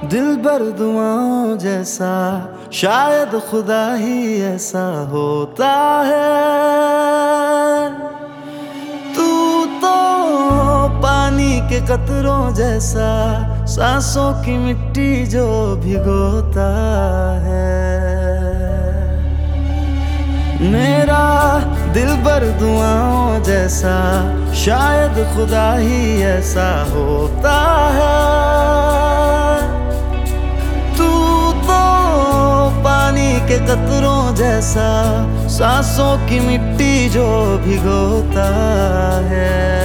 दिल भर दुआओं जैसा, शायद खुदा ही ऐसा होता है। तू तो पानी के कतरों जैसा, सांसों की मिट्टी जो भिगोता है। मेरा दिल भर दुआओं जैसा, शायद खुदा ही ऐसा होता है। के कतरों जैसा, सांसों की मिट्टी जो भिगोता है।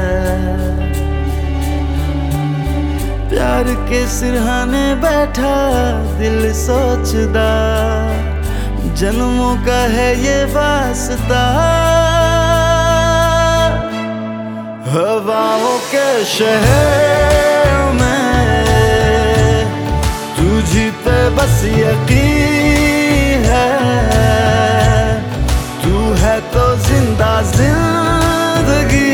प्यार के सिरहाने बैठा दिल सोचदा, जन्मों का है ये वास्ता। हवाओं के शहर में तुझी पे बस यकीन है। तू है तो जिंदा जिंदगी,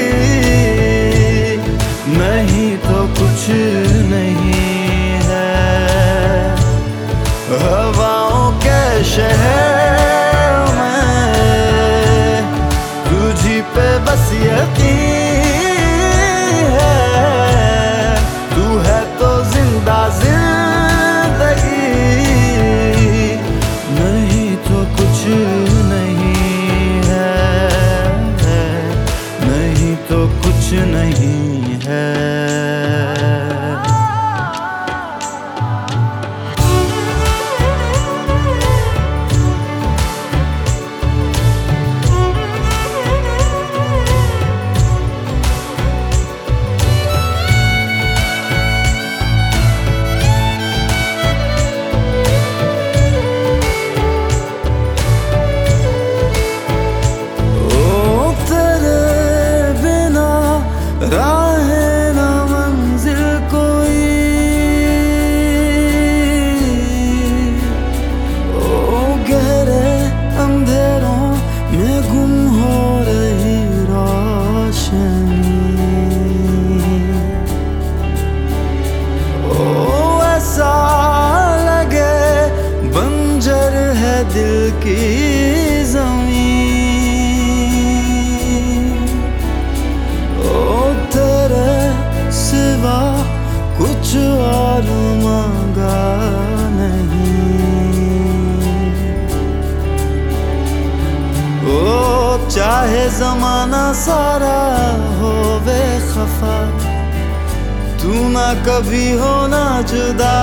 नहीं तो कुछ नहीं है। हवाओं के शहर में तुझी पे बस यकीन है। तू है तो जिंदा जिंदगी, नहीं तो कुछ नहीं है, नहीं तो कुछ नहीं है। राहें ना मंजिल कोई, ओ गहरे अंधेरों में गुम हो रही रोशनी। ओ ऐसा लगे बंजर है दिल की जमीन। कुछ और मांगा नहीं। ओ चाहे जमाना सारा हो बेखफा, तू ना कभी होना जुदा।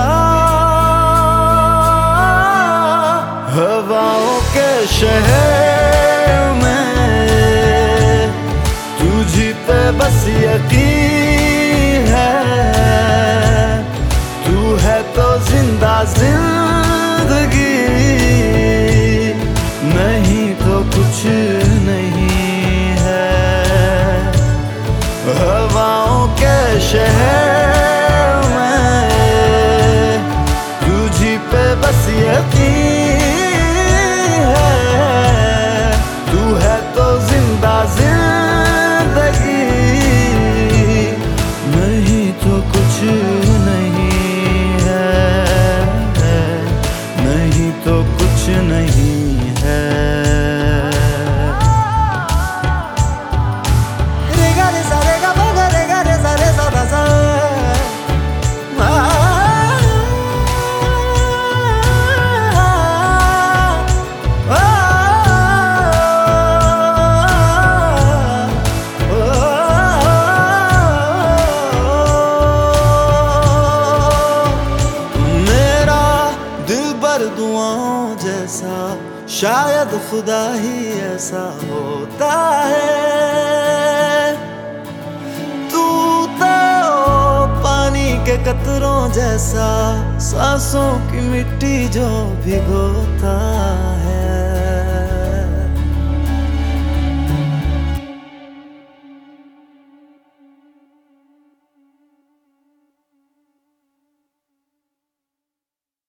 हवाओं के शहर में तुझी पे बस यकीन है। तू है तो जिंदा जिंदगी, नहीं तो कुछ नहीं है। हवाओं के शहर में तुझी पे बस यकीन है। तू है तो जिंदा जिंदगी, नहीं तो कुछ नहीं है, नहीं तो कुछ नहीं है। रे गा रे सा रे गा मा गा रे गा रे सा रे सा धा सा। दुआओं जैसा, शायद खुदा ही ऐसा होता है। तू तो पानी के कतरों जैसा, सांसों की मिट्टी जो भिगोता है।